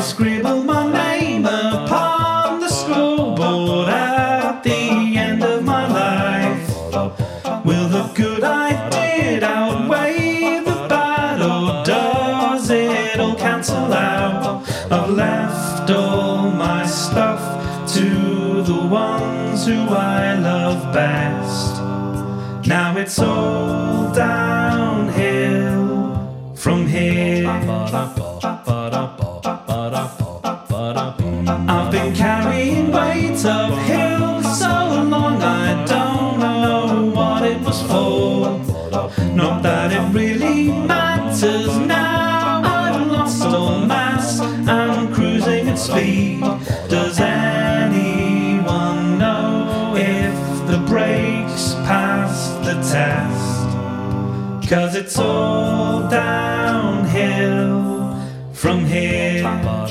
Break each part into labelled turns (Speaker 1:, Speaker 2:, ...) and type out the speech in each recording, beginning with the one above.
Speaker 1: they scribble my name upon the scoreboard at the end of my life. Will the good I did outweigh the bad, or does it all cancel out? I've left all my stuff to the ones who I love best. Now it's all downhill from here. I've been carrying weight uphill so long, I don't know what it was for. Not that it really matters now, I've lost all mass, I'm cruising at speed. Does anyone know if the brakes pass the test? 'Cause it's all downhill from here.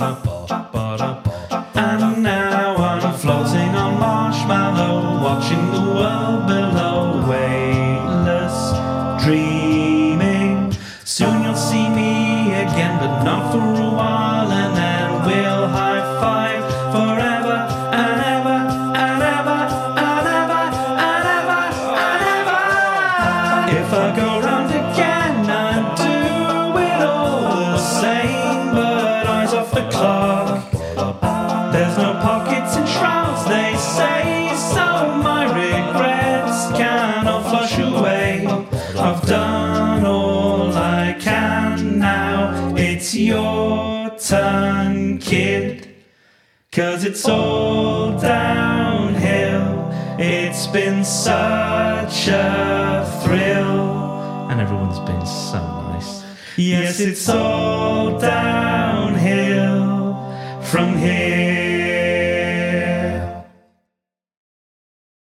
Speaker 1: And now I'm floating on marshmallow, watching the world below, weightless, dreaming. Soon you'll see me again, but not for a while, and then we'll high five forever and ever and ever and ever and ever and ever. If I go round again, I'd do it all the same, but eyes off the clock. There's no pockets and shrouds, they say, so my regrets cannot flush away. I've done all I can, now it's your turn, kid. 'Cause it's all downhill, it's been such a thrill.
Speaker 2: And everyone's been so nice.
Speaker 1: Yes, it's all downhill from here.